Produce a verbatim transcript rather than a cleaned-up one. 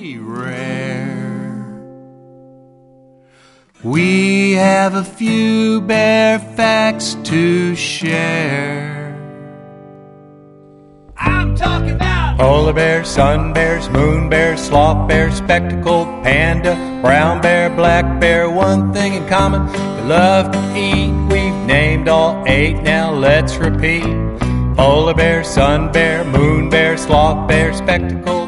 pretty rare. We have a few bear facts to share. I'm talking about polar bears, sun bears, moon bears, sloth bears, spectacled panda, brown bear, black bear. One thing in common, they love to eat. We've named all eight, now let's repeat. Polar bear, sun bear, moon bear, sloth bear, spectacled